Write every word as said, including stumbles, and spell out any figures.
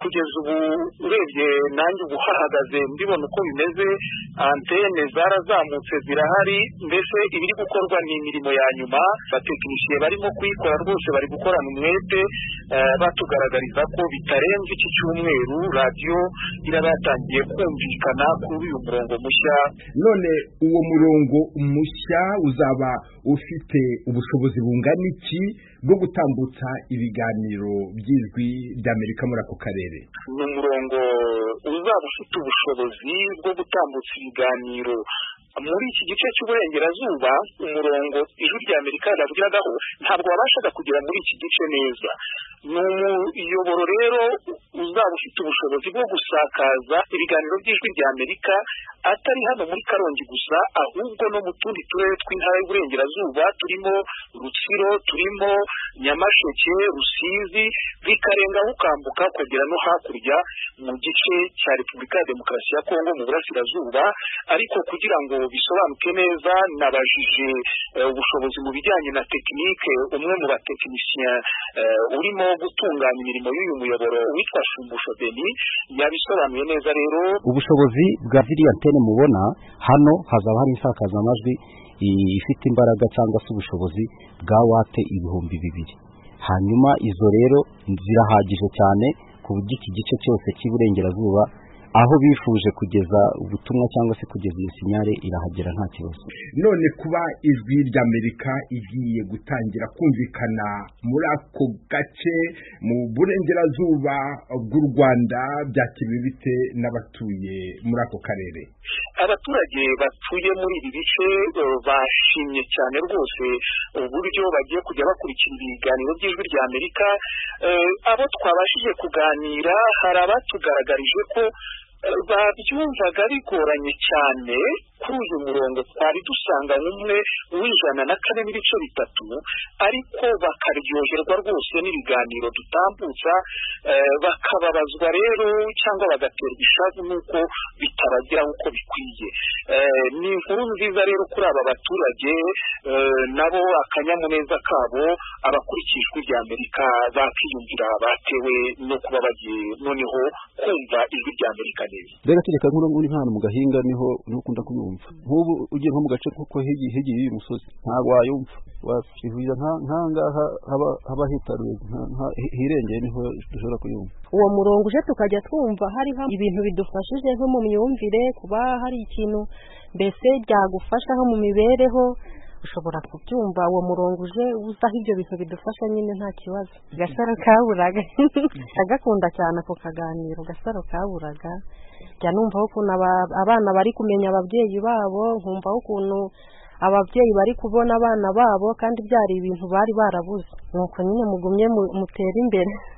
kugeza ubu urebye nanjye ubu hahagaze mbibona uko bimeze, antene zarazamutse zirahari, mbese ibiri gukorwa ni imirimo ya nyuma. Abatekinisiye barimo kuyikora rwose bari gukorana umwete, batugaragariza ko bitarenze iki cyumweru radiyo iraba yatangiye kumvikana kuri uyu murongo mushya. None uwo murongo mushya uzaba ufite ubushobozi bungana iki bwo gutambutsa ibiganiro by'ijwi ry'Amerika muri ako karere? Ni umurongo uzaba ufite ubushobozi bwo gutambutsa ibiganiro muri iki gice cy'uburengerazuba. Umurongo ijwi ry'Amerika ryavugiragaho ntabwo wabashaga kugera muri iki gice neza. Ni umuyoboro rero uzaba ufite ubushobozi bwo gusakaza ibiganiro by'ijwi ry'Amerika atari hano muri Karongi gusa, ahubwo no mu tundi turere tw'intara y'uburengerazuba turimo Rutsiro, turimo Nyamasheke, Rusizi, bikarengaho ukambuka kugera no hakurya mu gice cya Repubulika ya Demokarasi ya Kongo mu burasirazuba. Ariko kugira ngo bisobanuke neza, nabajije ubushobozi mu bijyanye na tekinike umwe mu batekinisiye urimo gutunganya imirimo y'uyu muyoboro witwa Shumbusho Denis, yabisobanuye neza. Rero ubushobozi bwa ziriya antene mubona hano hazaba hari insakazamajwi ifite imbaraga cyangwa se ubushobozi bwa wate ibihumbi bibiri. Hanyuma izo rero zirahagije cyane ku buryo iki gice cyose cy'iburengerazuba aho bifuje kugeza ubutumwa cyangwa se kugeza iyo sinyare irahagera nta kibazo. None kuba ijwi ry'Amerika igiye gutangira kumvikana muri ako gace mu burengerazuba bw'u Rwanda, byakiriwe bite n'abatuye muri ako karere? Abaturage batuye muri ibi bice bashimye cyane rwose uburyo bagiye kujya bakurikira ibiganiro by'ijwi ry'Amerika. Abo twabashije kuganira hari abatugaragarije ko babyumvaga bigoranye cyane kuri uyu murongo twari dusanga umwe w'ijana na kane n'ibice bitatu, ariko bakaryoherwa rwose n'ibiganiro dutambutsa, bakababazwa rero cyangwa bagaterwa ishavu n'uko bitabageraho uko bikwiye. Ni inkuru nziza rero kuri aba baturage, nabo akanyamuneza kabo abakurikira ijwi ry'Amerika bakiyumvira batewe no kuba bagiye noneho kumva ijwi ry'Amerika neza. Reka kereka nkuru muri hano mu gahinga niho nukunda kuyumva. Nk'ubu ugiye nko mu gace kuko hegi hegi y'uyu musozi ntabwo wayumva, wakihuza nkangaha haba haba hitaruye hirengeye niho dushobora kuyumva. Uwo murongo uje tukajya twumva hari ibintu bidufashije nko mu myumvire, kuba hari ikintu mbese byagufasha nko mu mibereho ushobora kubyumva. Uwo murongo uje uzaho ibyo bintu bidufasha nyine nta kibazo. Gasaro kaburaga agakunda cyane ako kaganiro Gasaro kaburaga, jya numvaho ukuntu abana bari kumenya ababyeyi babo, nkumvaho ukuntu ababyeyi bari kubona abana babo kandi byari ibintu bari barabuze. Nuko nyine mugumye mutera imbere.